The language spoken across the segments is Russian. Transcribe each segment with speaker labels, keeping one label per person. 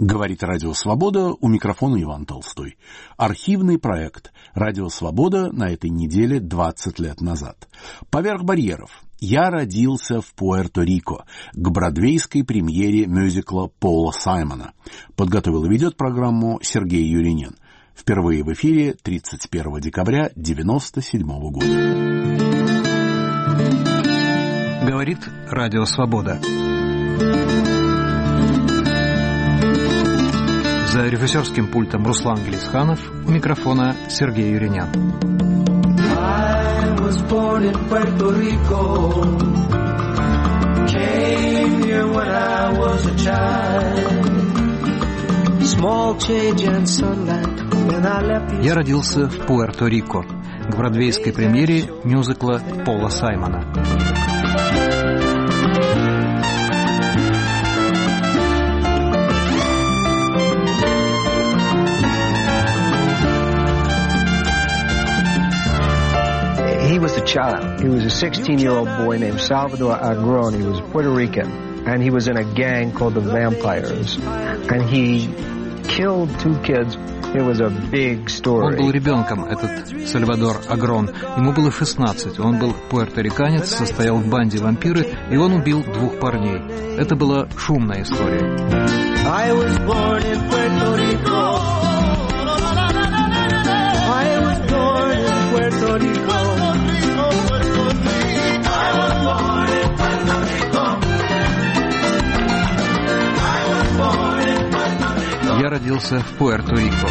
Speaker 1: Говорит Радио Свобода, у микрофона Иван Толстой. Архивный проект «Радио Свобода» на этой неделе 20 лет назад. Поверх барьеров. Я родился в Пуэрто-Рико к бродвейской премьере мюзикла Пола Саймона. Подготовил и ведет программу Сергей Юринен. Впервые в эфире 31 декабря 1997 года.
Speaker 2: Говорит Радио Свобода. За режиссерским пультом Руслан Гелисханов, у микрофона Сергей Юринян. Я родился в Пуэрто-Рико к бродвейской премьере мюзикла Пола Саймона.
Speaker 3: He was a child. He was a 16-year-old boy named Salvador Agron. He was Puerto Rican, and he was in a gang called the Vampires. And he killed two kids. It was a big story.
Speaker 2: Он был ребенком, этот Сальвадор Агрон. Ему было 16. Он был пуэрториканец, состоял в банде вампиры, и он убил двух парней. Это была шумная история. I was born in Puerto Rico. I was born in Puerto Rico. Я родился в Пуэрто-Рико.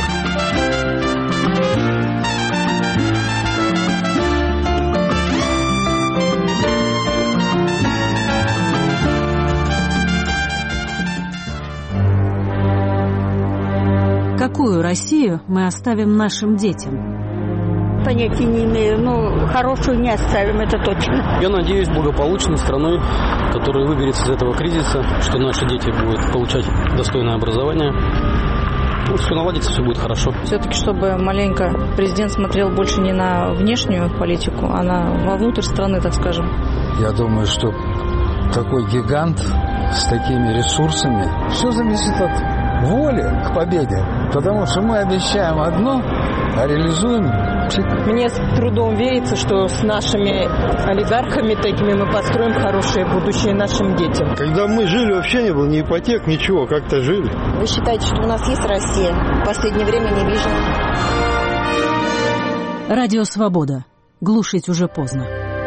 Speaker 4: Какую Россию мы оставим нашим детям?
Speaker 5: Понятия не имею, но хорошую не оставим, это точно.
Speaker 6: Я надеюсь, благополучной страной, которая выберется из этого кризиса, что наши дети будут получать достойное образование. Все наладится, все будет хорошо.
Speaker 7: Все-таки, чтобы маленько президент смотрел больше не на внешнюю политику, а вовнутрь страны, так скажем.
Speaker 8: Я думаю, что такой гигант с такими ресурсами, все зависит от воли к победе. Потому что мы обещаем одно, а реализуем.
Speaker 9: Мне с трудом верится, что с нашими олигархами такими мы построим хорошее будущее нашим детям.
Speaker 10: Когда мы жили, вообще не было ни ипотек, ничего, как-то жили.
Speaker 11: Вы считаете, что у нас есть Россия? В последнее время не вижу.
Speaker 4: Радио Свобода. Глушить уже поздно.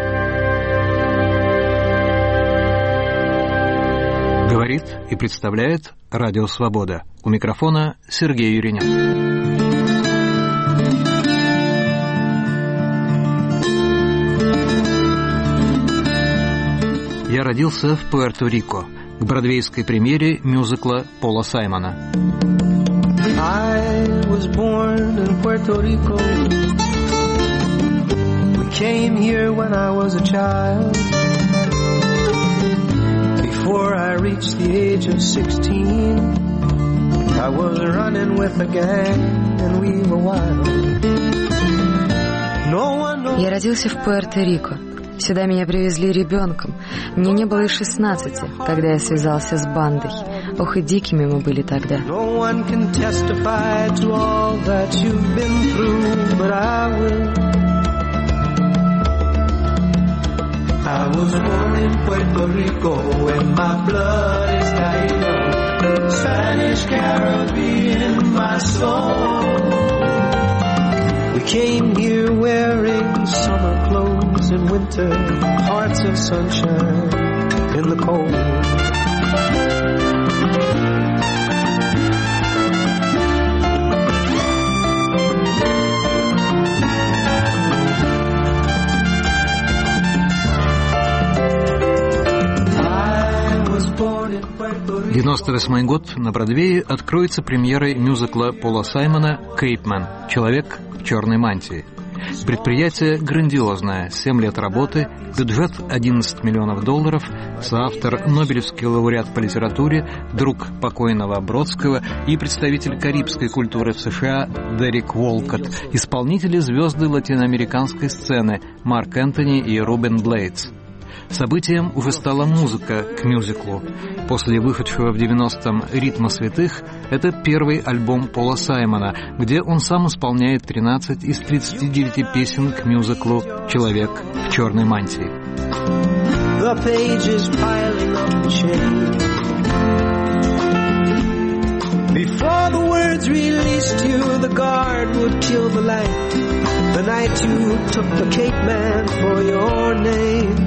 Speaker 2: Говорит и представляет Радио Свобода. У микрофона Сергей Юринян. Я родился в Пуэрто-Рико к бродвейской премьере мюзикла Пола Саймона. I was born in Puerto Rico. We came here when I was a child. Before I reached the age of 16, I was running with a gang and we were wild.
Speaker 12: Я родился в Пуэрто-Рико. Сюда меня привезли ребенком. Мне не было и 16, когда я связался с бандой. Ох, и дикими мы были тогда.
Speaker 13: I was born in Puerto Rico and my blood is Taino, Spanish Caribbean, my soul. We came here wearing summer clothes in winter, hearts of sunshine in the cold.
Speaker 2: В 1998 год на Бродвее откроется премьерой мюзикла Пола Саймона «Кейпмен. Человек в черной мантии». Предприятие грандиозное, 7 лет работы, бюджет $11 миллионов, соавтор, нобелевский лауреат по литературе, друг покойного Бродского и представитель карибской культуры в США Дерек Уолкотт, исполнители звезды латиноамериканской сцены Марк Энтони и Рубен Блейдс. Событием уже стала музыка к мюзиклу. После вышедшего в 90-м «Ритма святых» это первый альбом Пола Саймона, где он сам исполняет 13 из 39 песен к мюзиклу «Человек в черной мантии».
Speaker 13: Before the words released you, the guard would kill the light. The night you took the Cape Man for your name.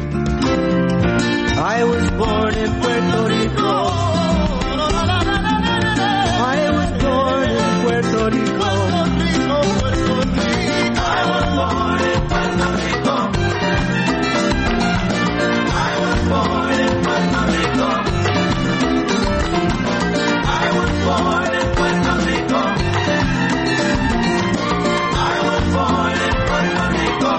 Speaker 13: I was born in Puerto Rico. I was born in Puerto Rico. I was born in Puerto Rico. I was born in Puerto Rico. Born in Puerto Rico. I was born in Puerto Rico.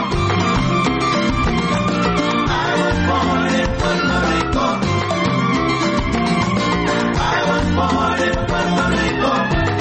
Speaker 13: I was born in Puerto Rico. I was born in Puerto Rico.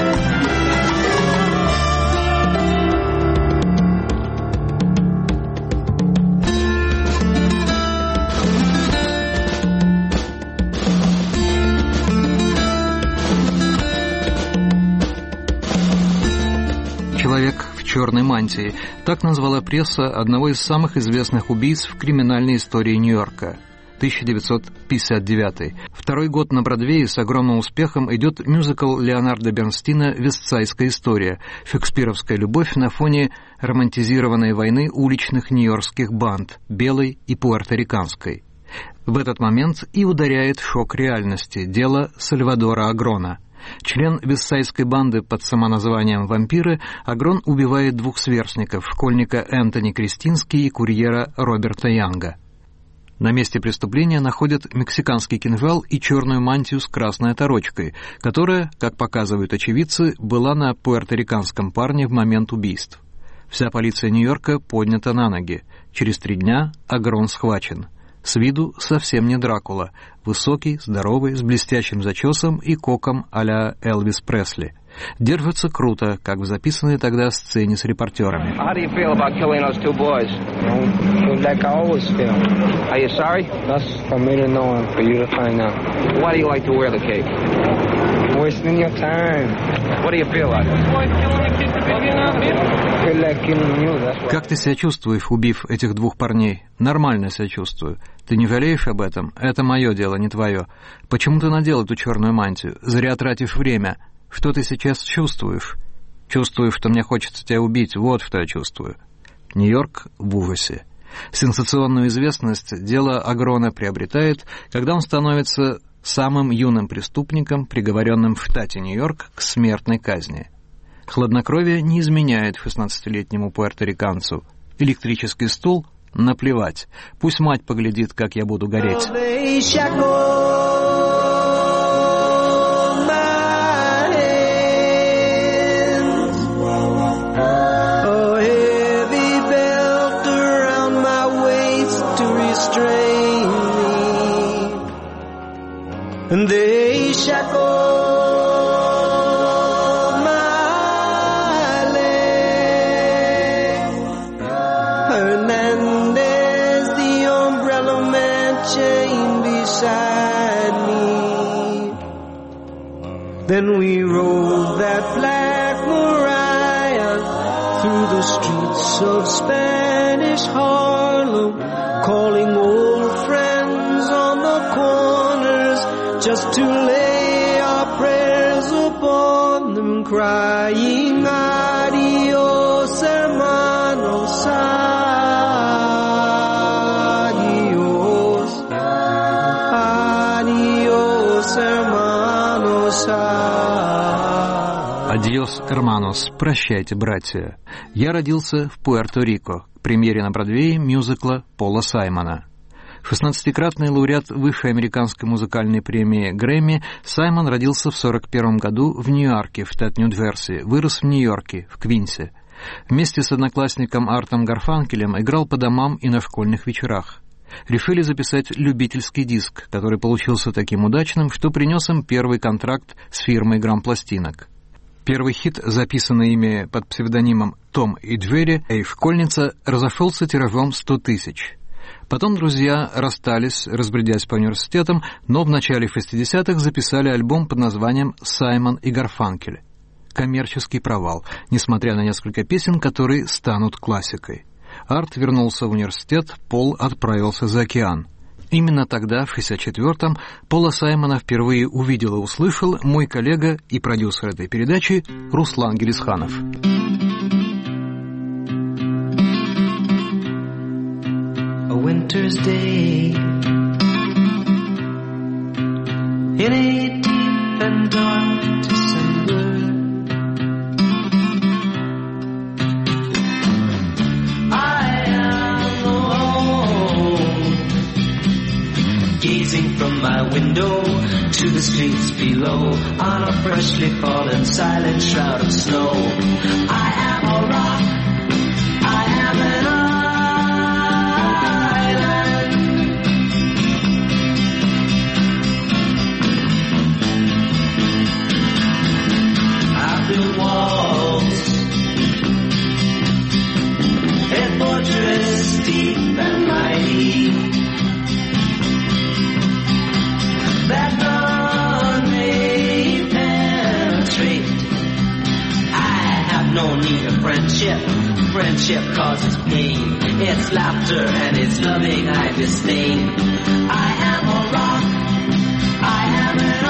Speaker 2: «Человек в черной мантии» — так назвала пресса одного из самых известных убийц в криминальной истории Нью-Йорка. 1959. Второй год на Бродвее с огромным успехом идет мюзикл Леонардо Бернстина «Вестсайдская история», шекспировская любовь на фоне романтизированной войны уличных нью-йоркских банд, белой и пуэрториканской. В этот момент и ударяет шок реальности — дело Сальвадора Агрона. Член вестсайдской банды под самоназванием «Вампиры», Агрон убивает двух сверстников, школьника Энтони Кристински и курьера Роберта Янга. На месте преступления находят мексиканский кинжал и черную мантию с красной оторочкой, которая, как показывают очевидцы, была на пуэрториканском парне в момент убийств. Вся полиция Нью-Йорка поднята на ноги. Через 3 дня Агрон схвачен. С виду совсем не Дракула. Высокий, здоровый, с блестящим зачесом и коком а-ля Элвис Пресли. Держится круто, как в записанной тогда сцене с репортерами.
Speaker 3: How do you feel about killing those 2 boys? Like I always feel. Are you sorry? That's for me to know and for you to find out. Why do you like to wear the cape? Wasting your time. What do you feel like?
Speaker 2: Как ты себя чувствуешь, убив этих 2 парней? Нормально себя чувствую. Ты не жалеешь об этом? Это мое дело, не твое. Почему ты надел эту черную мантию? Зря тратишь время. Что ты сейчас чувствуешь? Чувствую, что мне хочется тебя убить. Вот что я чувствую. Нью-Йорк в ужасе. Сенсационную известность дело Агрона приобретает, когда он становится самым юным преступником, приговоренным в штате Нью-Йорк к смертной казни. Хладнокровие не изменяет 16-летнему пуэрториканцу. Электрический стул — наплевать. Пусть мать поглядит, как я буду гореть.
Speaker 13: And they shackle my legs. Hernandez, the umbrella man, chained beside me. Then we rode that black Mariah through the streets of Spanish Harlem, calling old friends on the corners, just to lay our prayers upon them, crying, adios, hermanos, adios, adios, hermanos,
Speaker 2: Адьос, hermanos, прощайте, братья. Я родился в Пуэрто-Рико, к премьере на Бродвее мюзикла Пола Саймона. 16-кратный лауреат высшей американской музыкальной премии Грэмми, Саймон родился в 1941 году в Ньюарке, штат Нью-Джерси, вырос в Нью-Йорке, в Квинсе. Вместе с одноклассником Артом Гарфанкелем играл по домам и на школьных вечерах. Решили записать любительский диск, который получился таким удачным, что принес им первый контракт с фирмой грампластинок. Первый хит, записанный ими под псевдонимом Том и Джерри, «Эй, школьница», разошелся тиражом 100 000. Потом друзья расстались, разбредясь по университетам, но в начале 60-х записали альбом под названием «Саймон и Гарфанкель». Коммерческий провал, несмотря на несколько песен, которые станут классикой. Арт вернулся в университет, Пол отправился за океан. Именно тогда, в 64-м, Пола Саймона впервые увидел и услышал мой коллега и продюсер этой передачи Руслан Гелисханов.
Speaker 13: A winter's day in a deep and dark December, I am alone, gazing from my window to the streets below on a freshly fallen silent shroud of snow. I am a rock, I am an walls, a fortress deep and mighty, that none may penetrate. I have no need of friendship. Friendship causes pain. It's laughter and it's loving I disdain. I am a rock, I am an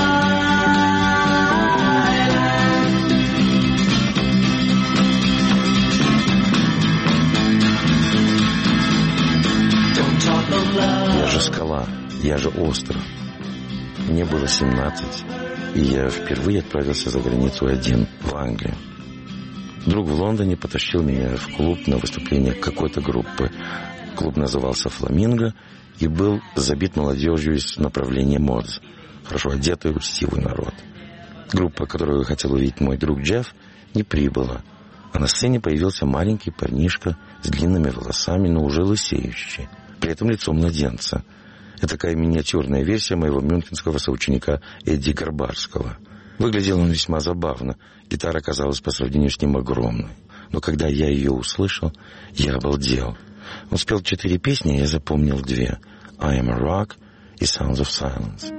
Speaker 14: Я же скала, я же остров. Мне было 17, и я впервые отправился за границу один, в Англию. Друг в Лондоне потащил меня в клуб на выступление какой-то группы. Клуб назывался «Фламинго» и был забит молодежью из направления модз, хорошо одетый, учтивый народ. Группа, которую хотел увидеть мой друг Джефф, не прибыла, а на сцене появился маленький парнишка с длинными волосами, но уже лысеющий, при этом лицом младенца. Это такая миниатюрная версия моего мюнхенского соученика Эдди Гарбарского. Выглядел он весьма забавно. Гитара казалась по сравнению с ним огромной. Но когда я ее услышал, я обалдел. Он спел 4 песни, и я запомнил 2. «I am a rock» и «Sounds of Silence».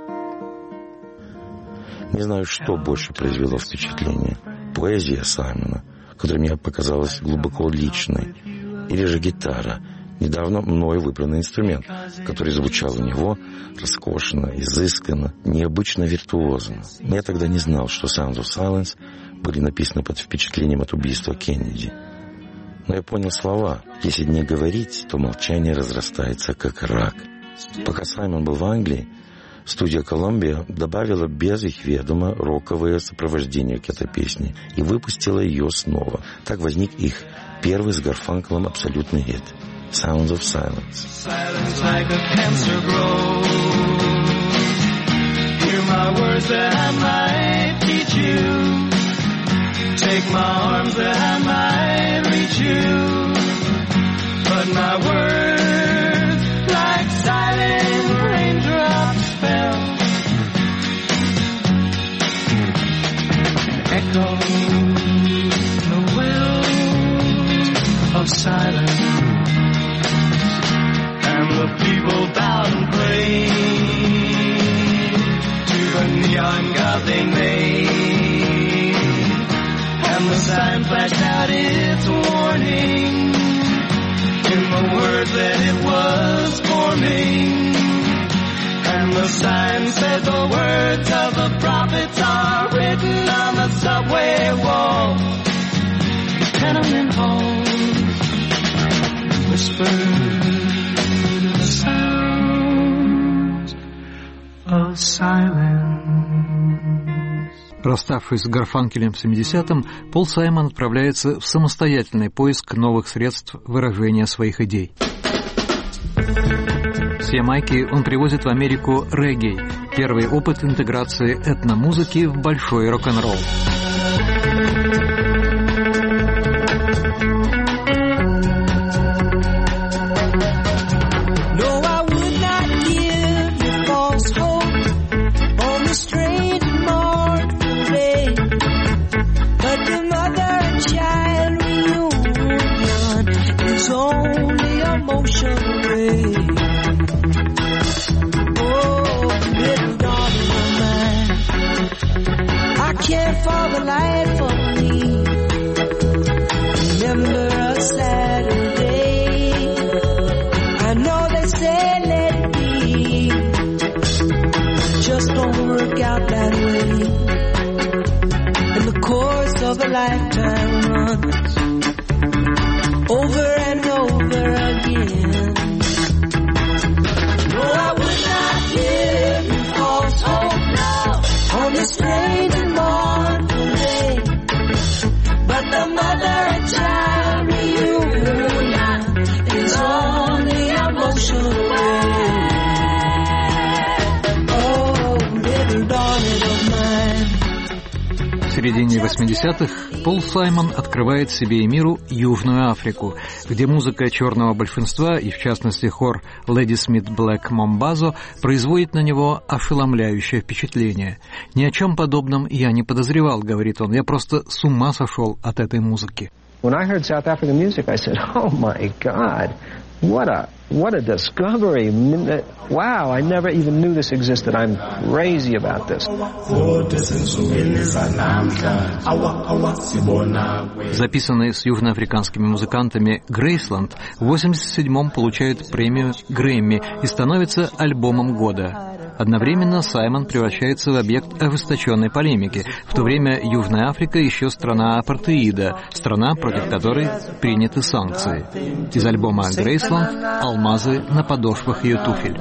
Speaker 14: Не знаю, что больше произвело впечатление. Поэзия Саймона, которая мне показалась глубоко личной, или же гитара, недавно мною выбранный инструмент, который звучал у него роскошно, изысканно, необычно виртуозно. Но я тогда не знал, что «Sounds of Silence» были написаны под впечатлением от убийства Кеннеди. Но я понял слова. Если не говорить, то молчание разрастается, как рак. Пока Саймон был в Англии, студия Columbia добавила без их ведома роковое сопровождение к этой песне и выпустила ее снова. Так возник их первый с Гарфанкелем абсолютный хит «Sounds of Silence».
Speaker 13: Silence like a cancer grows. Hear my words that I might teach you. Take my arms that I might reach you. But my words like silent raindrops fell. Echo the wells of silence. And the people bowed and prayed to the neon god they made. And the sign flashed out its warning in the words that it was forming. And the sign said the words of the prophets are written on the subway walls, tenement halls, whispered the sounds of silence.
Speaker 2: Расставшись с Гарфанкелем в 70-м, Пол Саймон отправляется в самостоятельный поиск новых средств выражения своих идей. С Ямайки он привозит в Америку регги, первый опыт интеграции этномузыки в большой рок-н-ролл.
Speaker 13: Only emotion away. care for the light for me. Remember a Saturday. I know they say let it be, just don't work out that way. And the course of a lifetime runs over and over again. No, I would not give you false hope now on this strange and mournful day. But the mother and child reunion is on the emotional way. Oh, little darling of mine.
Speaker 2: В середине 80-х Пол Саймон открывает себе и миру Южную Африку, где музыка черного большинства, и в частности хор Ladysmith Black Mambazo, производит на него ошеломляющее впечатление. «Ни о чем подобном я не подозревал», — говорит он, — «я просто с ума сошел от этой музыки».
Speaker 3: When I heard South African music, I said, "Oh my God, what a discovery! Wow, I never even knew this existed. I'm crazy about this."
Speaker 2: Записанный с южноафриканскими музыкантами «Грейсленд» в 1987-м получает премию Грэмми и становится альбомом года. Одновременно Саймон превращается в объект ожесточенной полемики. В то время Южная Африка еще страна апартеида, страна, против которой приняты санкции. Из альбома «Грейсленд» «Алмазы на подошвах ее туфель».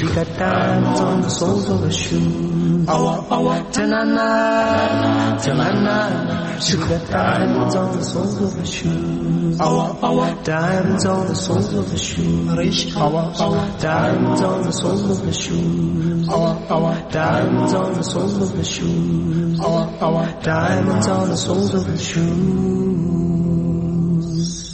Speaker 13: Diamonds on the soles of the shoes. Diamonds on the soles of the shoes.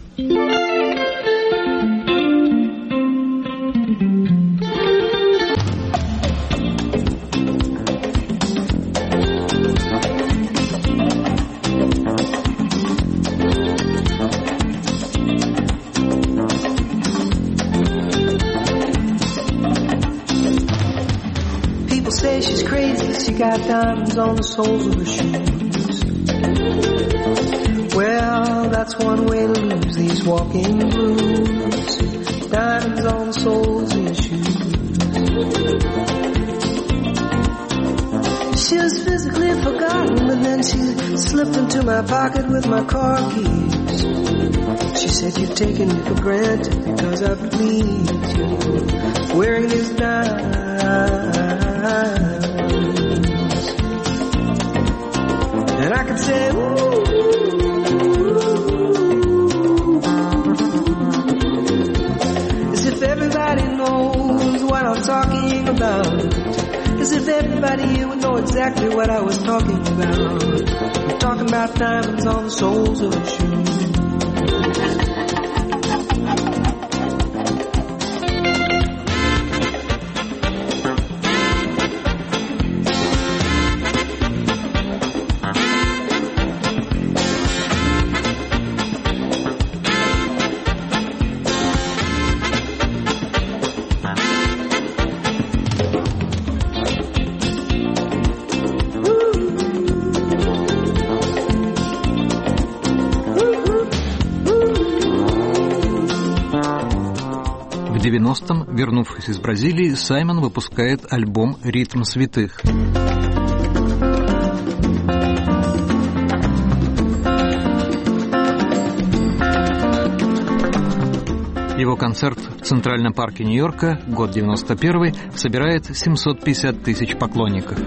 Speaker 13: Say she's crazy, she got diamonds on the soles of her shoes. Well, that's one way to lose these walking blues. Diamonds on the soles of your shoes. She was physically forgotten, but then she slipped into my pocket with my car keys. She said, "You've taken me for granted because I believed you wearing these diamonds." And I could say, ooh, as if everybody knows what I'm talking about. As if everybody here would know exactly what I was talking about. I'm talking about diamonds on the soles of her shoes.
Speaker 2: В 90-м, вернувшись из Бразилии, Саймон выпускает альбом «Ритм святых». Его концерт в Центральном парке Нью-Йорка, год 91-й, собирает 750 тысяч поклонников.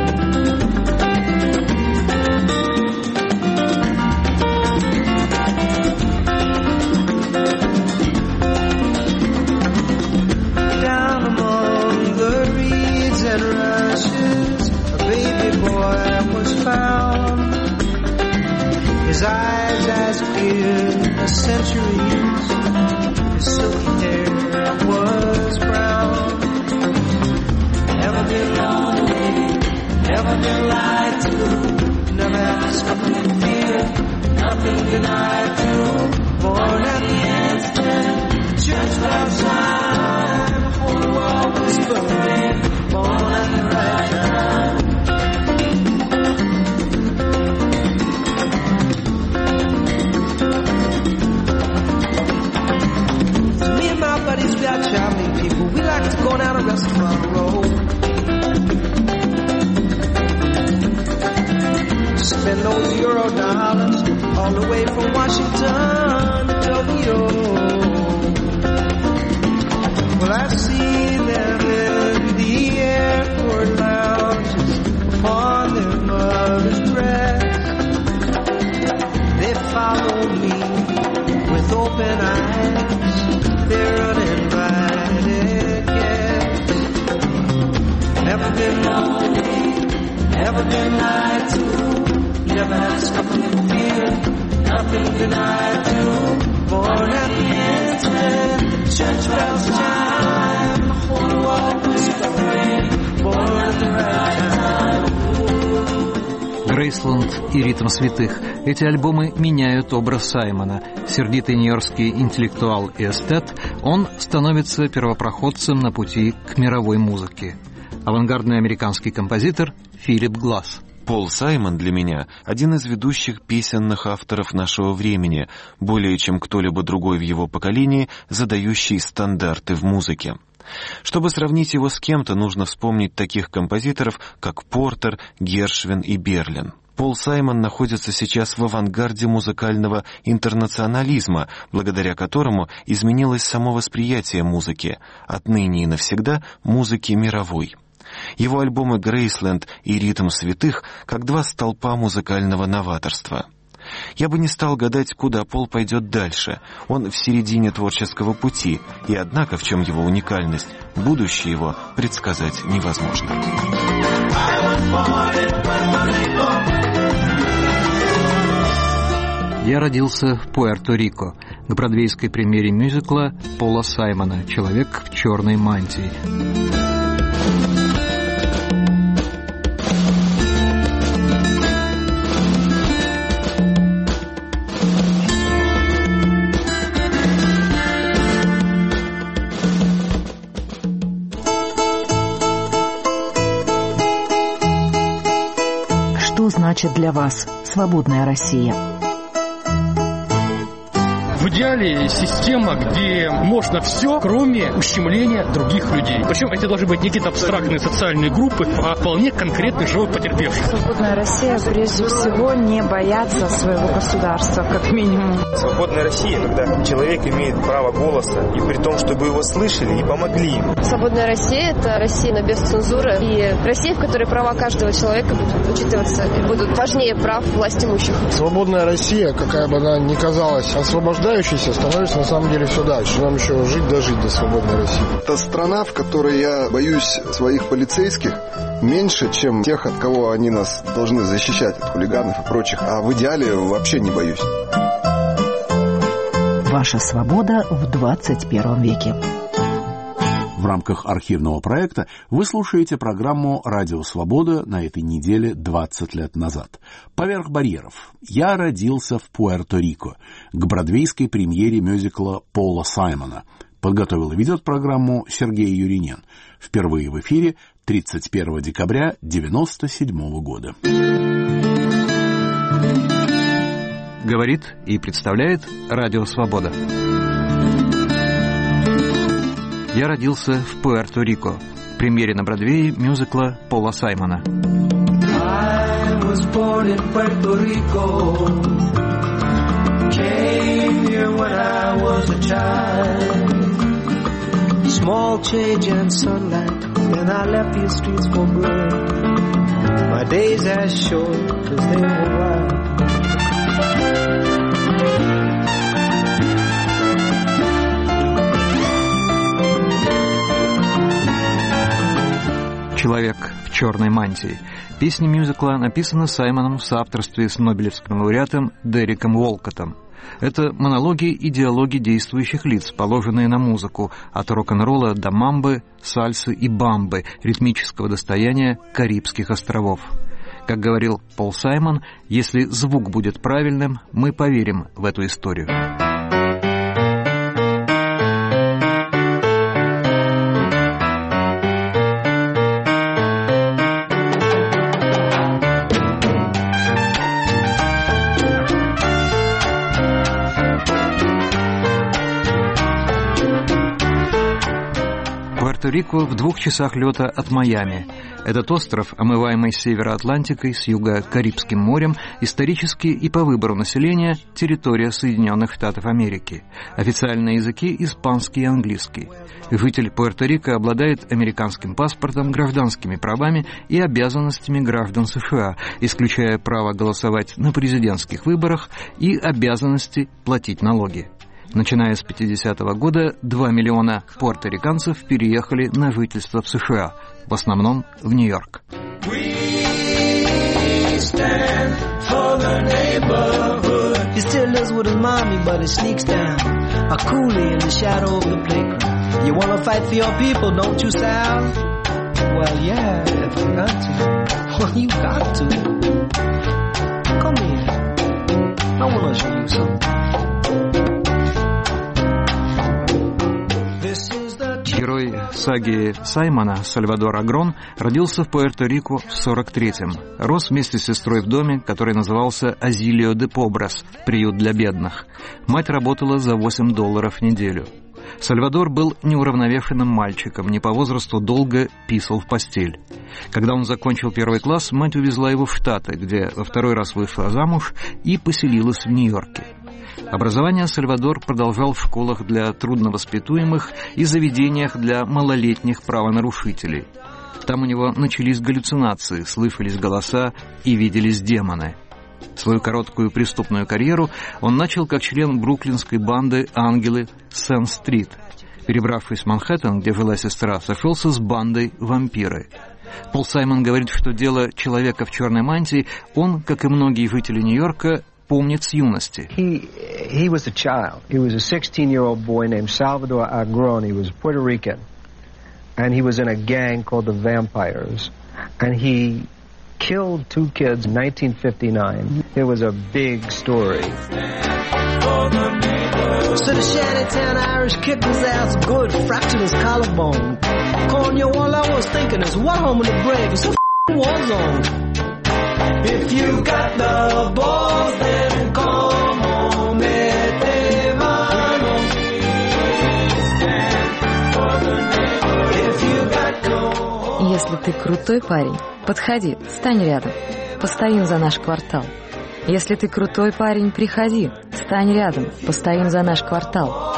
Speaker 13: His eyes as clear as centuries. His silky hair was brown. Never been lonely, never been lied to. Never asked nothing to fear, nothing denied to. Born at the instant, church bells chime. The whole world was burning. Born at the right time. spend those euro dollars all the way from Washington to Tokyo. Well, I've seen them in the airport lounges upon their mother's breast. They follow me with open eyes. They're uninvited guests. Never been lonely, never been lied to. Never had to suffer with fear, nothing did I do. Born at the instant, church bells chime. The whole world was free, born at the right time.
Speaker 2: «Грейсленд» и «Ритм святых» — эти альбомы меняют образ Саймона. Сердитый нью-йоркский интеллектуал и эстет, он становится первопроходцем на пути к мировой музыке. Авангардный американский композитор Филипп Гласс.
Speaker 15: Пол Саймон для меня один из ведущих песенных авторов нашего времени, более чем кто-либо другой в его поколении, задающий стандарты в музыке. Чтобы сравнить его с кем-то, нужно вспомнить таких композиторов, как Портер, Гершвин и Берлин. Пол Саймон находится сейчас в авангарде музыкального интернационализма, благодаря которому изменилось само восприятие музыки, отныне и навсегда музыки мировой. Его альбомы «Грейсленд» и «Ритм святых» как два столпа музыкального новаторства. Я бы не стал гадать, куда Пол пойдет дальше. Он в середине творческого пути, и однако в чем его уникальность, будущее его предсказать невозможно.
Speaker 2: Я родился в Пуэрто-Рико, к бродвейской премьере мюзикла Пола Саймона «Человек в черной мантии».
Speaker 16: Что значит для вас свободная Россия?
Speaker 17: В идеале система, где можно все, кроме ущемления других людей. Причем это должны быть не какие-то абстрактные социальные группы, а вполне конкретный живой потерпевший.
Speaker 18: Свободная Россия прежде всего не бояться своего государства, как минимум.
Speaker 19: Свободная Россия, когда человек имеет право голоса, и при том, чтобы его слышали и помогли ему.
Speaker 20: Свободная Россия — это Россия без цензуры, и Россия, в которой права каждого человека будут учитываться и будут важнее прав власть имущих.
Speaker 21: Свободная Россия, какая бы она ни казалась освобождающей, становится на самом деле все дальше. Нам еще жить до свободной России.
Speaker 22: Это страна, в которой я боюсь своих полицейских меньше, чем тех, от кого они нас должны защищать, от хулиганов и прочих. А в идеале вообще не боюсь.
Speaker 16: Ваша свобода в 21 веке.
Speaker 1: В рамках архивного проекта вы слушаете программу «Радио Свобода» на этой неделе 20 лет назад. «Поверх барьеров». Я родился в Пуэрто-Рико, к бродвейской премьере мюзикла Пола Саймона. Подготовил и ведет программу Сергей Юринен. Впервые в эфире 31 декабря 1997 года.
Speaker 2: Говорит и представляет «Радио Свобода». Я родился в Пуэрто-Рико, премьере на Бродвее мюзикла Пола Саймона.
Speaker 13: I was born in Puerto Rico. Came here when I was a child. Small change and sunlight, and I left these streets for good. My days as short as they were wild.
Speaker 2: «Человек в черной мантии». Песня мюзикла написана Саймоном в соавторстве с нобелевским лауреатом Дереком Уолкоттом. Это монологи и диалоги действующих лиц, положенные на музыку, от рок-н-ролла до мамбы, сальсы и бамбы, ритмического достояния Карибских островов. Как говорил Пол Саймон, если звук будет правильным, мы поверим в эту историю. Пуэрто-Рико в 2 часах лета от Майами. Этот остров, омываемый с севера Атлантикой, с юга Карибским морем, исторически и по выбору населения территория Соединенных Штатов Америки. Официальные языки – испанский и английский. Житель Пуэрто-Рико обладает американским паспортом, гражданскими правами и обязанностями граждан США, исключая право голосовать на президентских выборах и обязанности платить налоги. Начиная с 50-го года 2 миллиона пуэрториканцев переехали на жительство в США, в основном в Нью-Йорк. Герой саги Саймона, Сальвадор Агрон, родился в Пуэрто-Рико в 43-м. Рос вместе с сестрой в доме, который назывался Азилио де Побрас, приют для бедных. Мать работала за $8 в неделю. Сальвадор был неуравновешенным мальчиком, не по возрасту долго писал в постель. Когда он закончил 1 класс, мать увезла его в Штаты, где во 2-й раз вышла замуж и поселилась в Нью-Йорке. Образование Сальвадор продолжал в школах для трудновоспитуемых и заведениях для малолетних правонарушителей. Там у него начались галлюцинации, слышались голоса и виделись демоны. Свою короткую преступную карьеру он начал как член бруклинской банды «Ангелы» Сент-Стрит. Перебравшись в Манхэттен, где жила сестра, сошелся с бандой «Вампиры». Пол Саймон говорит, что дело человека в черной мантии он, как и многие жители Нью-Йорка, помнит с юности.
Speaker 3: He was a child. He was a 16-year-old boy named Salvador Agron. He was Puerto Rican. And he was in a gang called the Vampires. And he killed 2 kids in 1959. It was a big story. So the Shantytown Irish kicked his ass good, fractured his collarbone. Cornio, all I was thinking is, what home in the grave? It's a war zone. If you got the balls, then come on, mete mano.
Speaker 12: Если ты крутой парень, подходи, стань рядом, постоим за наш квартал. Если ты крутой парень, приходи, стань рядом, постоим за наш квартал.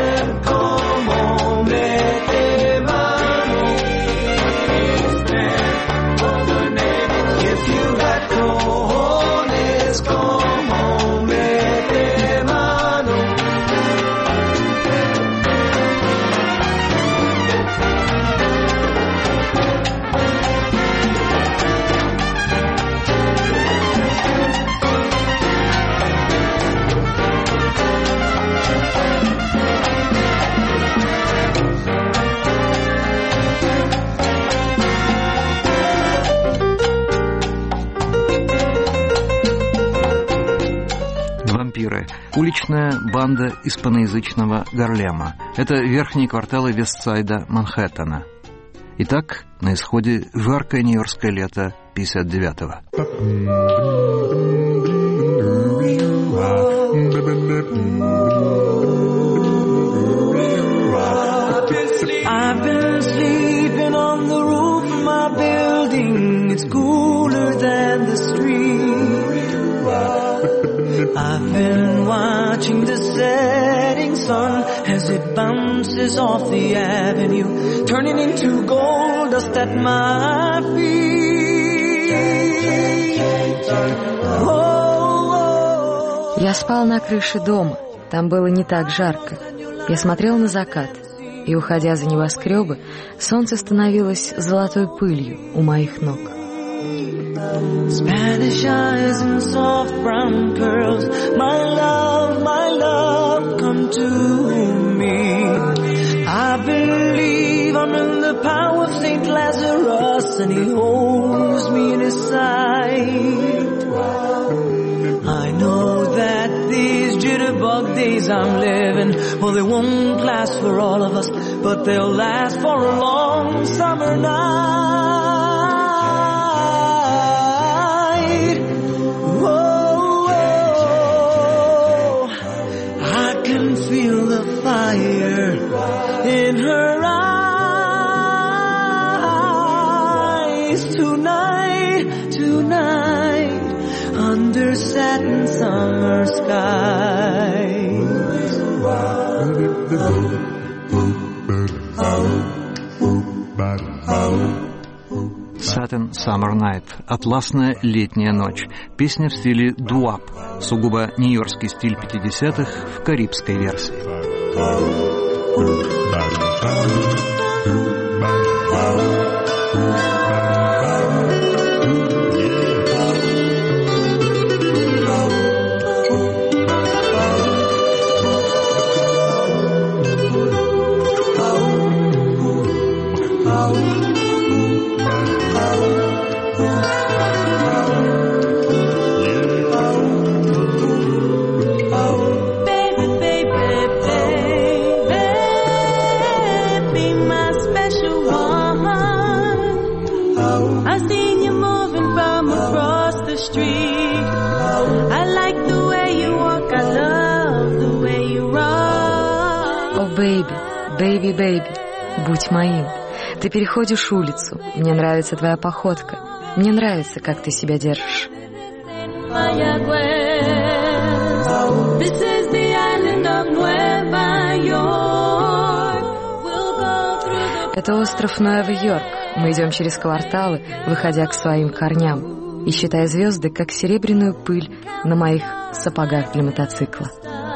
Speaker 2: Уличная банда испаноязычного Гарлема. Это верхние кварталы Вестсайда Манхэттена. Итак, на исходе жаркое нью-йоркское лето 59-го.
Speaker 13: I've been sleeping on the roof of my building. It's cooler than the street. I've been watching the setting sun as it bounces off the avenue, turning into gold dust at my feet.
Speaker 12: Я спал на крыше дома, там было не так жарко. Я смотрел на закат, и, уходя за небоскребы, солнце становилось золотой пылью у моих ног.
Speaker 13: Spanish eyes and soft brown curls, my love, come to me. I believe I'm in the power of St. Lazarus, and he holds me in his sight. I know that these jitterbug days I'm living, well, they won't last for all of us, but they'll last for a long summer night. Feel the fire in her eyes. summer skies.
Speaker 2: Satin Summer Night – «Атласная летняя ночь». Песня в стиле дуап, сугубо нью-йоркский стиль 50-х в карибской версии.
Speaker 12: Бэйби, бэйби, будь моим. Ты переходишь улицу. Мне нравится твоя походка. Мне нравится, как ты себя держишь. Это остров Нуэва-Йорк. Мы идем через кварталы, выходя к своим корням, и считая звезды, как серебряную пыль на моих сапогах для мотоцикла.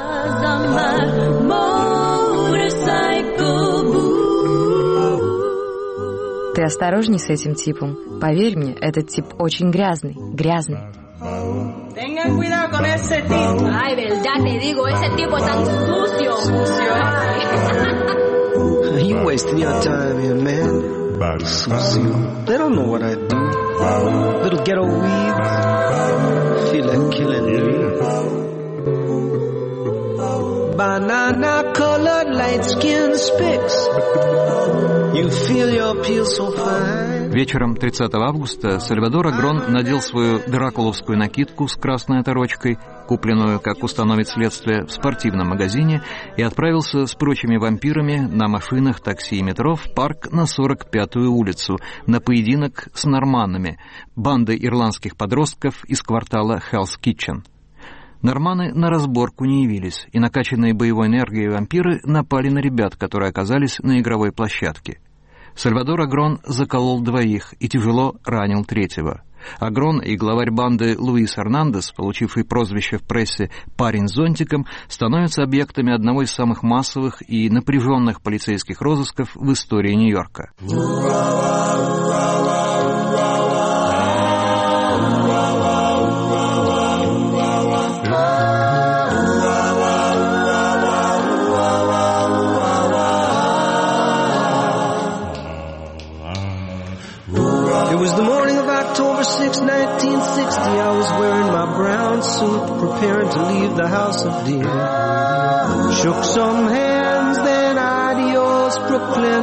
Speaker 12: Ты осторожней с этим типом. Поверь мне, этот тип очень грязный.
Speaker 13: Tengan cuidado con ese tipo. Ay, verdad te digo, ese tipo tan sucio.
Speaker 5: You wasting your time here, man. Sucio. They don't know what I do. Little ghetto weeds. Feel like killing me. Banana colored light skin spicks. You feel your peel so fine.
Speaker 2: Вечером 30 августа Сальвадор Агрон надел свою дракуловскую накидку с красной оторочкой, купленную, как установит следствие, в спортивном магазине, и отправился с прочими вампирами на машинах, такси и метро в парк на 45-ю улицу на поединок с норманнами, бандой ирландских подростков из квартала Hell's Kitchen. Норманы на разборку не явились, и накачанные боевой энергией вампиры напали на ребят, которые оказались на игровой площадке. Сальвадор Агрон заколол двоих и тяжело ранил третьего. Агрон и главарь банды Луис Эрнандес, получивший прозвище в прессе «парень с зонтиком», становятся объектами одного из самых массовых и напряженных полицейских розысков в истории Нью-Йорка.
Speaker 5: October 6, 1960, I was wearing my brown suit, preparing to leave the house of deer. Shook some hands, then adios, Brooklyn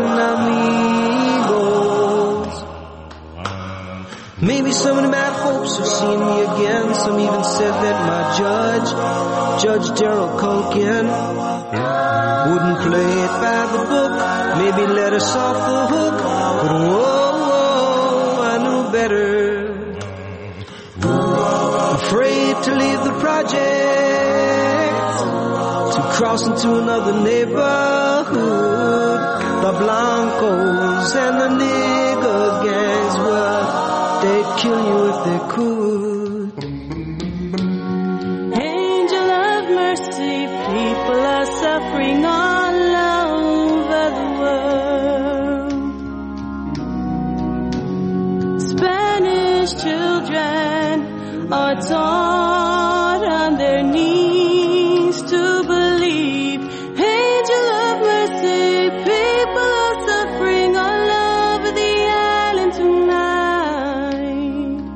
Speaker 5: amigos. Maybe some had hopes of seeing me again. Some even said that my Judge Darrell Culkin, wouldn't play it by the book, maybe let us off the hook. But whoa, I knew better. Afraid to leave the project, to cross into another neighborhood. The Blancos and the nigger gangs, well, they'd kill you if they could.
Speaker 13: Angel of mercy, people are suffering all over the world. Spanish children are taught on their knees to believe. Angel of mercy, people are suffering all over the island tonight.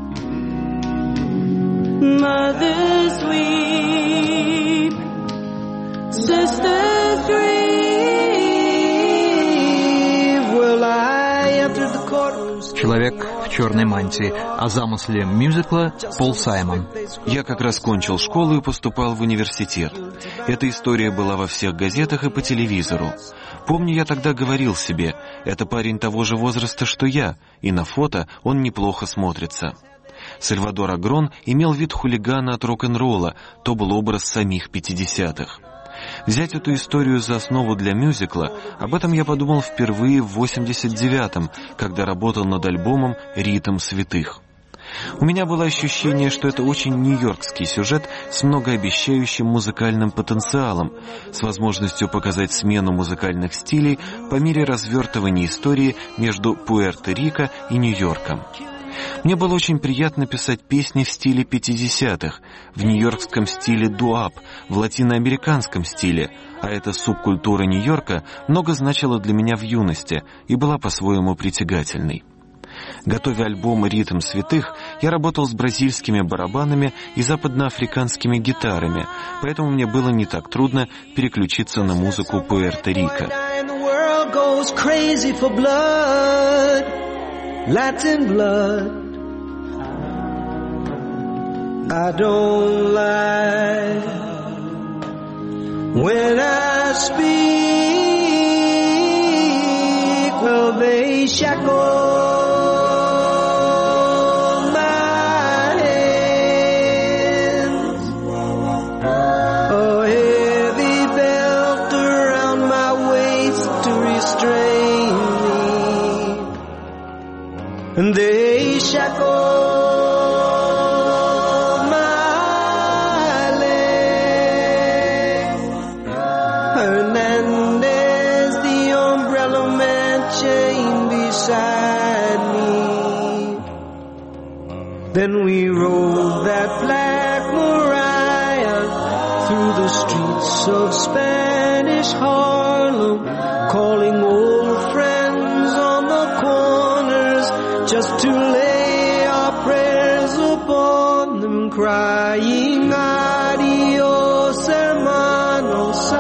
Speaker 13: Mothers weep, sisters grieve.
Speaker 5: Well, I entered the courtroom.
Speaker 2: Человек в черной мантии. О замысле мюзикла Пол Саймон.
Speaker 15: Я как раз кончил школу и поступал в университет. Эта история была во всех газетах и по телевизору. Помню, я тогда говорил себе, это парень того же возраста, что я, и на фото он неплохо смотрится. Сальвадор Агрон имел вид хулигана от рок-н-ролла, то был образ самих 50-х. Взять эту историю за основу для мюзикла, об этом я подумал впервые в 89-м, когда работал над альбомом «Ритм святых». У меня было ощущение, что это очень нью-йоркский сюжет с многообещающим музыкальным потенциалом, с возможностью показать смену музыкальных стилей по мере развертывания истории между Пуэрто-Рико и Нью-Йорком. Мне было очень приятно писать песни в стиле 50-х, в нью-йоркском стиле дуап, в латиноамериканском стиле, а эта субкультура Нью-Йорка много значила для меня в юности и была по-своему притягательной. Готовя альбом «Ритм святых», я работал с бразильскими барабанами и западноафриканскими гитарами, поэтому мне было не так трудно переключиться на музыку Пуэрто-Рико.
Speaker 5: Latin blood. I don't lie when I speak. Well, they shackle my hands. A heavy belt around my waist to restrain. And they shackle my legs. Hernandez, the umbrella man, chained beside me. Then we rode that black Mariah through the streets of Spanish Harlem, calling old friends on the corners, just to lay our prayers upon them, crying, adios, hermanos,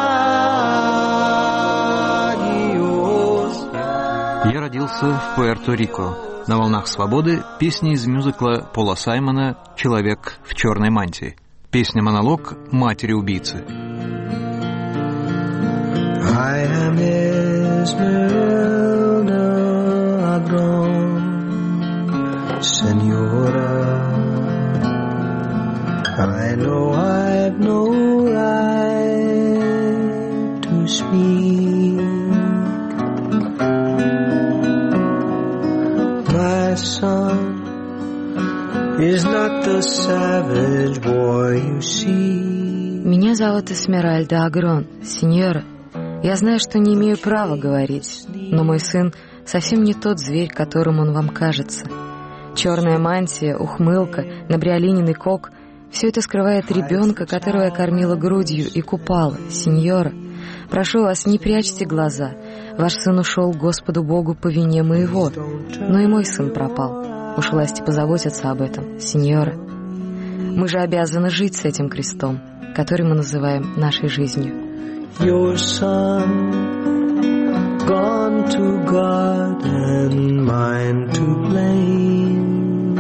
Speaker 5: adios.
Speaker 2: Я родился в Пуэрто-Рико. На волнах свободы песни из мюзикла Пола Саймона «Человек в черной мантии». Песня-монолог матери-убийцы.
Speaker 5: I am Esmeralda Agron, Senora. I know I've no right to speak. My son is not the savage boy you see.
Speaker 12: Меня зовут Эсмеральда Агрон, сеньора. Я знаю, что не имею права говорить, но мой сын совсем не тот зверь, которым он вам кажется. Черная мантия, ухмылка, набриолиненный кок — все это скрывает ребенка, которого я кормила грудью и купала, сеньора. Прошу вас, не прячьте глаза. Ваш сын ушел к Господу Богу по вине моего, но и мой сын пропал. Уж власти позаботятся об этом, сеньора. Мы же обязаны жить с этим крестом, который мы называем нашей жизнью.
Speaker 5: Your son gone to God and mine to blame.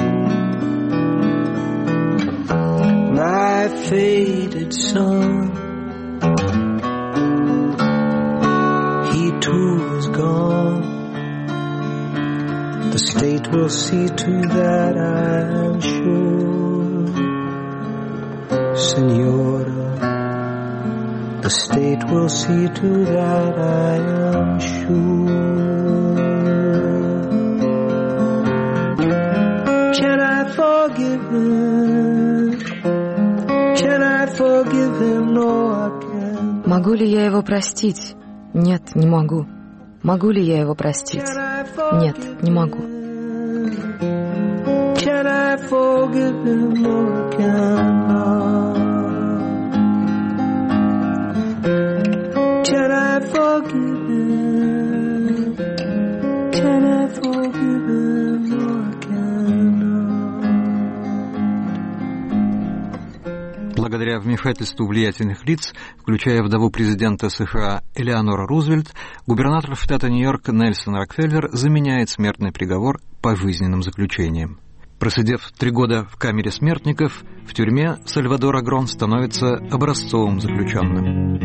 Speaker 5: My faded son, he too is gone. The state will see to that, I am sure, Senora. The state will see to that, I am sure. Can I forgive him? Can I forgive him? No, I can't.
Speaker 12: Могу ли я его простить? Нет, не могу. Могу ли я его простить? Нет, не могу.
Speaker 5: Can I forgive him? No, I cannot. Can I forgive him? Can I forgive him? No, I cannot.
Speaker 2: Благодаря вмешательству влиятельных лиц, включая вдову президента США Элеонору Рузвельт, губернатор штата Нью-Йорк Нельсон Рокфеллер заменяет смертный приговор пожизненным заключением. Просидев 3 года в камере смертников, в тюрьме Сальвадор Агрон становится образцовым заключенным.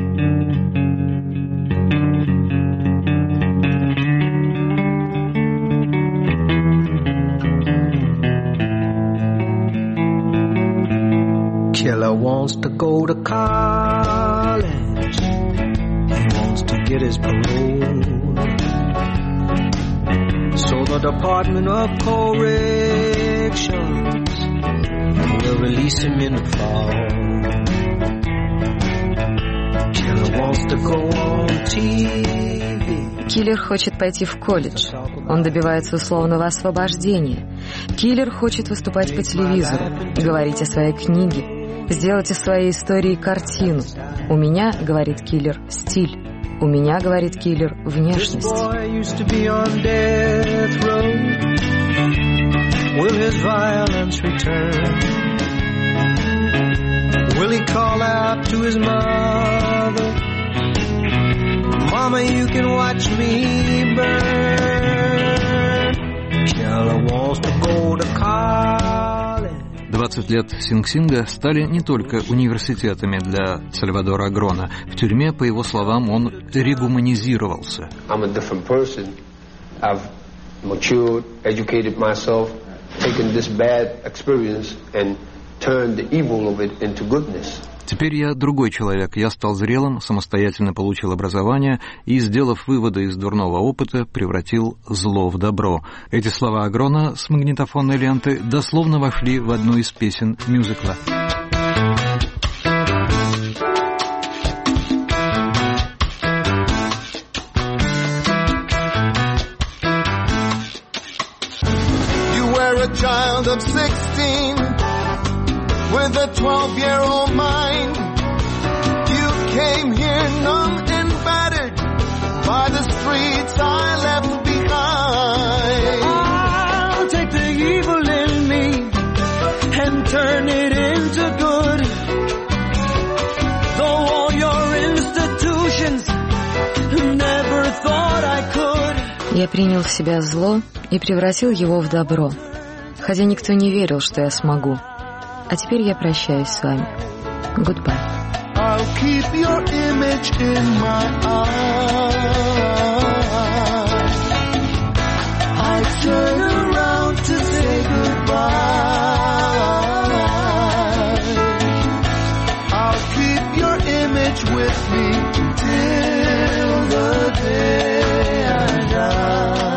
Speaker 5: Killer wants to go to college. He wants to get his parole. So the Department of Corrections will release him in the fall. Killer wants to go on TV.
Speaker 12: Киллер хочет пойти в колледж. Он добивается условного освобождения. Киллер хочет выступать по телевизору, говорить о своей книге, сделать из своей истории картину. У меня, говорит киллер, стиль. У меня, говорит киллер, внешность.
Speaker 5: Mama, you can watch me burn. Killer wants to go to college.
Speaker 2: 20 лет Синг-Синга стали не только университетами для Сальвадора Агрона. В тюрьме, по его словам, он регуманизировался.
Speaker 6: I'm a different person. I've matured, educated myself, taken this bad experience and turned the evil of it into goodness.
Speaker 2: Теперь я другой человек. Я стал зрелым, самостоятельно получил образование и, сделав выводы из дурного опыта, превратил зло в добро. Эти слова Агрона с магнитофонной ленты дословно вошли в одну из песен мюзикла.
Speaker 13: You were a child of 16 with a 12-year-old mind. You came here numb and battered by the streets I left behind.
Speaker 5: I'll take the evil in me and turn it into good. Though all your institutions never thought I could.
Speaker 12: Я принял в себя зло и превратил его в добро, хотя никто не верил, что я смогу. А теперь я прощаюсь с вами. Goodbye.
Speaker 13: I'll keep your image in my eyes. I turn around to say goodbye. I'll keep your image with me till the day I die.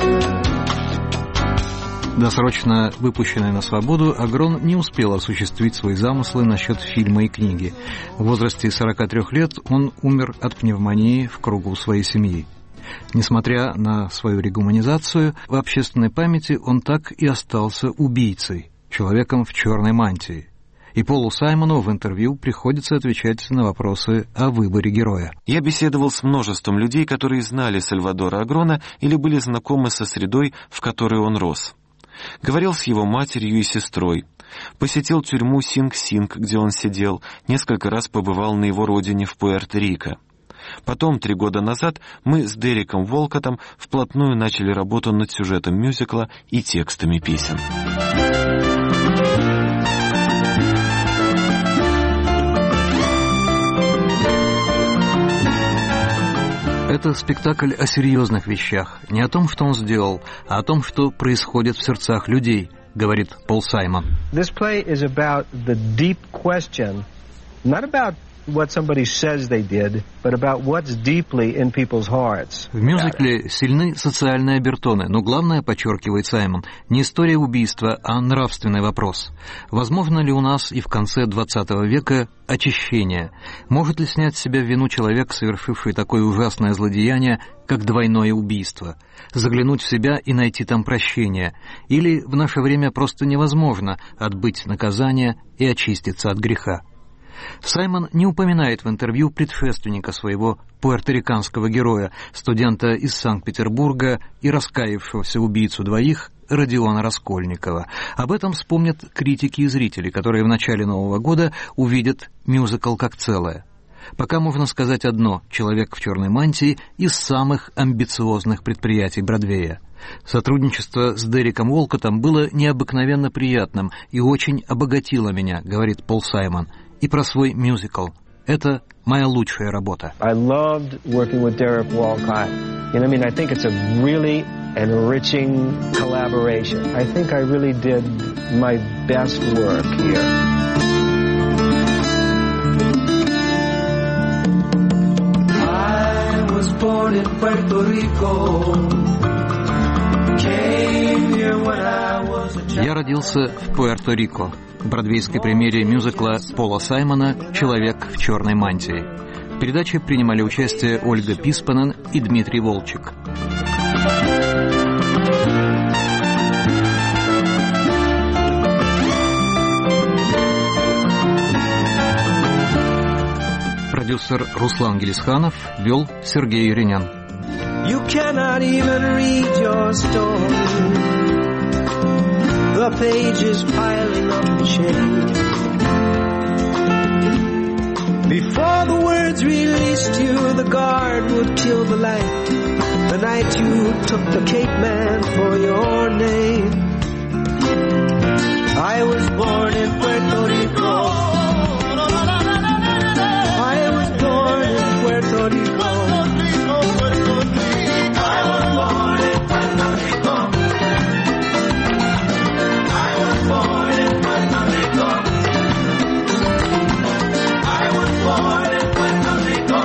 Speaker 2: Досрочно выпущенный на свободу, Агрон не успел осуществить свои замыслы насчет фильма и книги. В возрасте 43 лет он умер от пневмонии в кругу своей семьи. Несмотря на свою регуманизацию, в общественной памяти он так и остался убийцей, человеком в черной мантии. И Полу Саймону в интервью приходится отвечать на вопросы о выборе героя.
Speaker 15: Я беседовал с множеством людей, которые знали Сальвадора Агрона или были знакомы со средой, в которой он рос. Говорил с его матерью и сестрой. Посетил тюрьму Синг-Синг, где он сидел. Несколько раз побывал на его родине в Пуэрто-Рико. Потом, 3 года назад, мы с Дереком Волкоттом вплотную начали работу над сюжетом мюзикла и текстами песен.
Speaker 2: Это спектакль о серьезных вещах, не о том, что он сделал, а о том, что происходит в сердцах людей, говорит Пол Саймон.
Speaker 3: This play is about the deep question, not about what somebody says they did, but about what's deeply in people's hearts.
Speaker 2: В мюзикле сильны социальные обертоны, но главное, подчеркивает Саймон, не история убийства, а нравственный вопрос. Возможно ли у нас и в конце 20 века очищение? Может ли снять с себя вину человек, совершивший такое ужасное злодеяние, как двойное убийство? Заглянуть в себя и найти там прощение? Или в наше время просто невозможно отбыть наказание и очиститься от греха? Саймон не упоминает в интервью предшественника своего пуэрториканского героя, студента из Санкт-Петербурга и раскаявшегося убийцу двоих Родиона Раскольникова. Об этом вспомнят критики и зрители, которые в начале Нового года увидят мюзикл как целое. Пока можно сказать одно: «Человек в черной мантии» из самых амбициозных предприятий Бродвея. Сотрудничество с Дереком Волкоттом было необыкновенно приятным и очень обогатило меня, говорит Пол Саймон. И про свой мюзикл. Это моя лучшая работа.
Speaker 3: I loved working with Derek Walcott. You know, I mean, I think it's a really enriching collaboration. I think I really did my best work here.
Speaker 13: born in Puerto Rico. Came here when I was a child.
Speaker 2: Я родился в Пуэрто-Рико, в бродвейской премьере мюзикла Пола Саймона «Человек в черной мантии». В передаче принимали участие Ольга Писпанен и Дмитрий Волчек. Продюсер Руслан Гелисханов, вел Сергей Юринян.
Speaker 5: You cannot even read your story. The pages piling up the shade. Before the words released you, the guard would kill the light. The night you took the Cape Man for your name. I was born in Puerto Rico. I was born in Puerto Rico. I was born in Puerto Rico. I was born in Puerto Rico. I was born in Puerto Rico.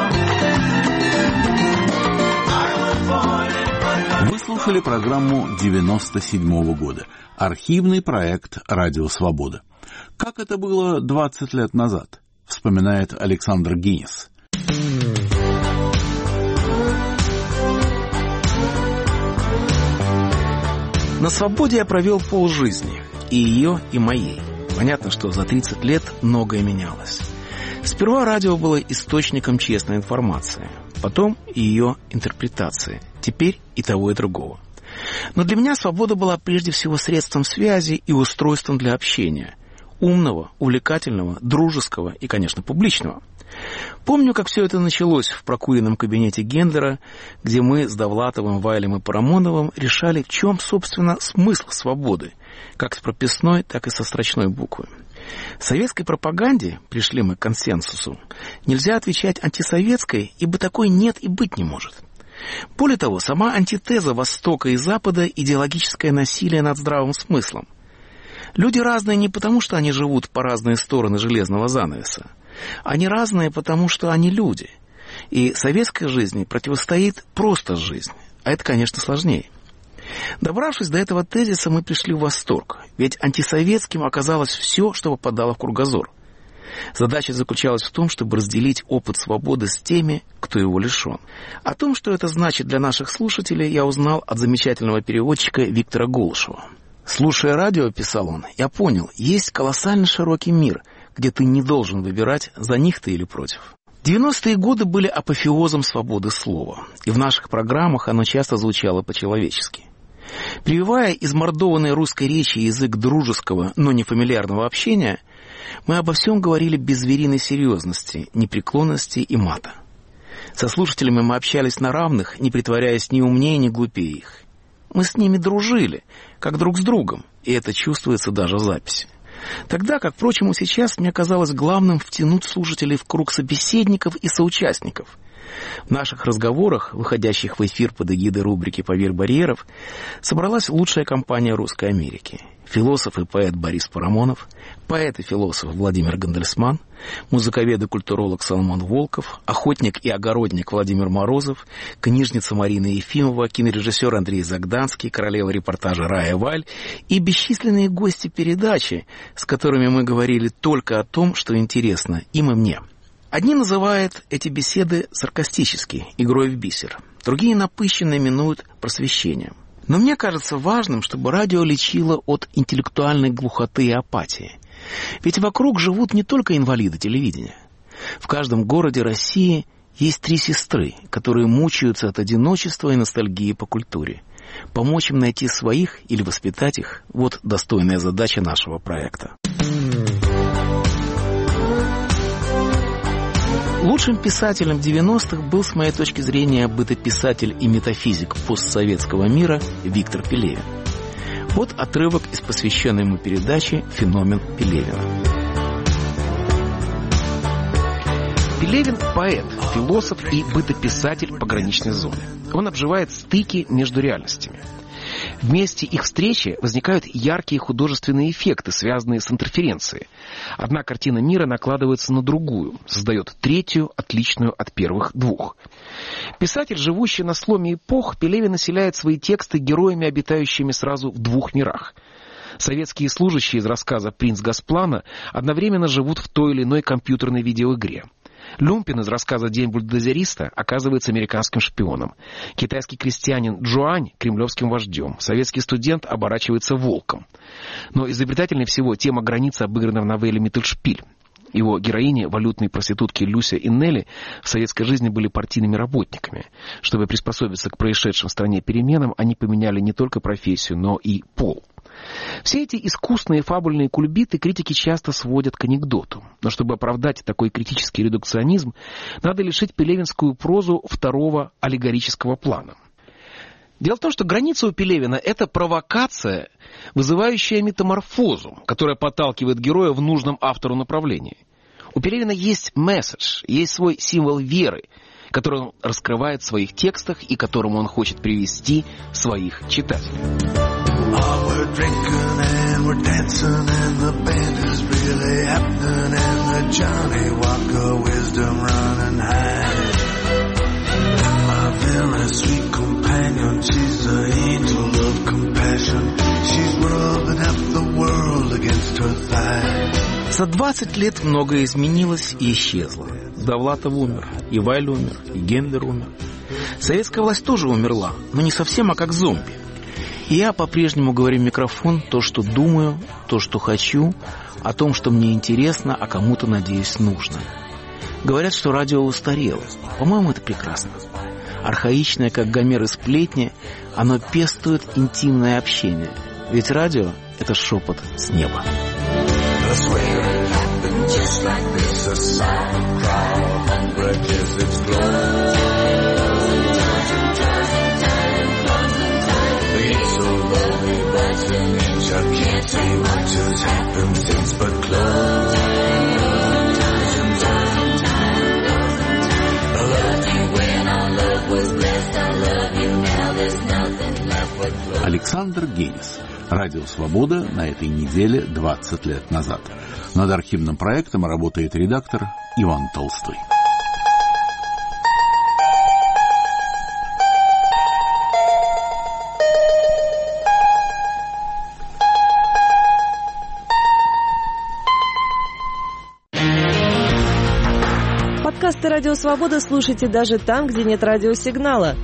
Speaker 5: I was born in Puerto Rico.
Speaker 1: Вы слушали программу 97-го года. Архивный проект «Радио Свобода». Как это было 20 лет назад, вспоминает Александр Гиннес.
Speaker 7: На свободе я провел полжизни, и ее, и моей. Понятно, что за 30 лет многое менялось. Сперва радио было источником честной информации, потом и ее интерпретации, теперь и того, и другого. Но для меня свобода была прежде всего средством связи и устройством для общения. Умного, увлекательного, дружеского и, конечно, публичного. Помню, как все это началось в прокуренном кабинете Гендлера, где мы с Довлатовым, Вайлем и Парамоновым решали, в чем, собственно, смысл свободы, как с прописной, так и со строчной буквы. В советской пропаганде, пришли мы к консенсусу, нельзя отвечать антисоветской, ибо такой нет и быть не может. Более того, сама антитеза Востока и Запада – идеологическое насилие над здравым смыслом. Люди разные не потому, что они живут по разные стороны железного занавеса. Они разные, потому что они люди. И советской жизни противостоит просто жизнь. А это, конечно, сложнее. Добравшись до этого тезиса, мы пришли в восторг. Ведь антисоветским оказалось все, что попадало в кругозор. Задача заключалась в том, чтобы разделить опыт свободы с теми, кто его лишен. О том, что это значит для наших слушателей, я узнал от замечательного переводчика Виктора Голышева. «Слушая радио, — писал он, — я понял, есть колоссально широкий мир, где ты не должен выбирать, за них ты или против». 90-е годы были апофеозом свободы слова, и в наших программах оно часто звучало по-человечески. Прививая измордованной русской речи язык дружеского, но не фамильярного общения, мы обо всем говорили без звериной серьезности, непреклонности и мата. Со слушателями мы общались на равных, не притворяясь ни умнее, ни глупее их. Мы с ними дружили, как друг с другом, и это чувствуется даже в записи. Тогда, как, впрочем, и сейчас, мне казалось главным втянуть слушателей в круг собеседников и соучастников. В наших разговорах, выходящих в эфир под эгидой рубрики «Поверх барьеров», собралась лучшая компания Русской Америки. Философ и поэт Борис Парамонов, поэт и философ Владимир Гандельсман, музыковед и культуролог Соломон Волков, охотник и огородник Владимир Морозов, книжница Марина Ефимова, кинорежиссер Андрей Загданский, королева репортажа Рая Валь и бесчисленные гости передачи, с которыми мы говорили только о том, что интересно им и мне. Одни называют эти беседы саркастически, игрой в бисер, другие напыщенно именуют просвещением. Но мне кажется важным, чтобы радио лечило от интеллектуальной глухоты и апатии. Ведь вокруг живут не только инвалиды телевидения. В каждом городе России есть 3 сестры, которые мучаются от одиночества и ностальгии по культуре. Помочь им найти своих или воспитать их – вот достойная задача нашего проекта. Лучшим писателем 90-х был, с моей точки зрения, бытописатель и метафизик постсоветского мира Виктор Пелевин. Вот отрывок из посвященной ему передачи «Феномен Пелевина». Пелевин – поэт, философ и бытописатель пограничной зоны. Он обживает стыки между реальностями. В месте их встречи возникают яркие художественные эффекты, связанные с интерференцией. Одна картина мира накладывается на другую, создает третью, отличную от первых двух. Писатель, живущий на сломе эпох, Пелевин населяет свои тексты героями, обитающими сразу в двух мирах. Советские служащие из рассказа «Принц Госплана» одновременно живут в той или иной компьютерной видеоигре. Люмпин из рассказа «День бульдозериста» оказывается американским шпионом. Китайский крестьянин Джуань – кремлевским вождем. Советский студент оборачивается волком. Но изобретательнее всего тема границы обыграна в новелле «Миттельшпиль». Его героини, валютные проститутки Люся и Нелли, в советской жизни были партийными работниками. Чтобы приспособиться к происшедшим в стране переменам, они поменяли не только профессию, но и пол. Все эти искусные фабульные кульбиты критики часто сводят к анекдоту. Но чтобы оправдать такой критический редукционизм, надо лишить пелевинскую прозу второго аллегорического плана. Дело в том, что граница у Пелевина – это провокация, вызывающая метаморфозу, которая подталкивает героя в нужном автору направлении. У Пелевина есть месседж, есть свой символ веры, который он раскрывает в своих текстах и к которому он хочет привести своих читателей.
Speaker 13: Oh, we're drinking and we're dancing and the band is really happening and the Johnny Walker wisdom running high. And my very sweet companion, she's the angel of compassion. She's rubbing half the world against her thigh.
Speaker 7: За 20 лет многое изменилось и исчезло. Довлатов умер, и Вайль умер, и Гендлер умер. Советская власть тоже умерла, но не совсем, а как зомби. И я по-прежнему говорю в микрофон то, что думаю, то, что хочу, о том, что мне интересно, а кому-то, надеюсь, нужно. Говорят, что радио устарело. По-моему, это прекрасно. Архаичное, как Гомер и сплетни, оно пестует интимное общение. Ведь радио — это шепот с неба.
Speaker 1: Александр Гейнс. Радио «Свобода» на этой неделе 20 лет назад. Над архивным проектом работает редактор Иван Толстой.
Speaker 8: Подкасты «Радио Свобода» слушайте даже там, где нет радиосигнала.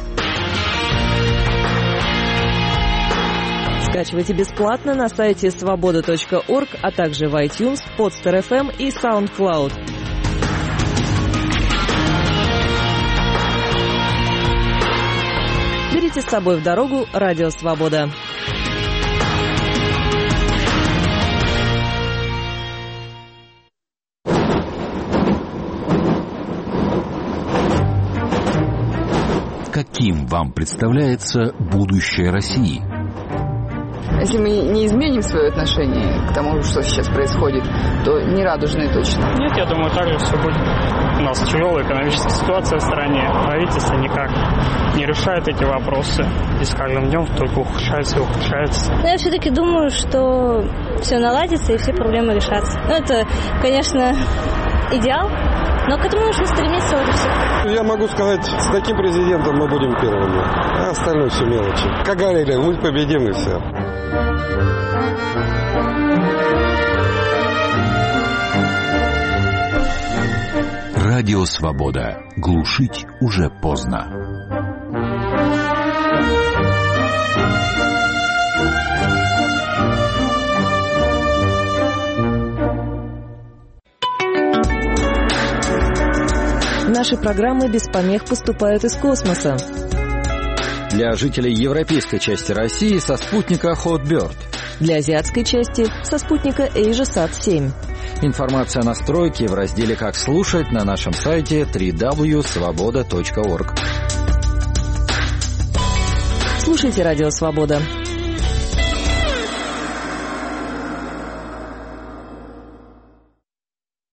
Speaker 8: Скачивайте бесплатно на сайте svoboda.org, а также в iTunes, Podster.fm и SoundCloud. Берите с собой в дорогу «Радио Свобода».
Speaker 9: Каким вам представляется будущее России?
Speaker 23: Если мы не изменим свое отношение к тому, что сейчас происходит, то не радужные точно.
Speaker 24: Нет, я думаю, так же все будет. У нас тяжелая экономическая ситуация в стране. Правительство никак не решает эти вопросы. И с каждым днем только ухудшается и ухудшается.
Speaker 25: Но я все-таки думаю, что все наладится и все проблемы решатся. Ну, это, конечно, идеал, но к этому нужно стремиться, вот и все.
Speaker 10: Я могу сказать, с таким президентом мы будем первыми, а остальное все мелочи. Как говорили, мы победим и все.
Speaker 9: Радио «Свобода». Глушить уже поздно.
Speaker 8: Наши программы без помех поступают из космоса.
Speaker 26: Для жителей европейской части России со спутника Hotbird.
Speaker 8: Для азиатской части со спутника AsiaSat-7.
Speaker 26: Информация о настройке в разделе «Как слушать» на нашем сайте www.svoboda.org.
Speaker 8: Слушайте «Радио Свобода».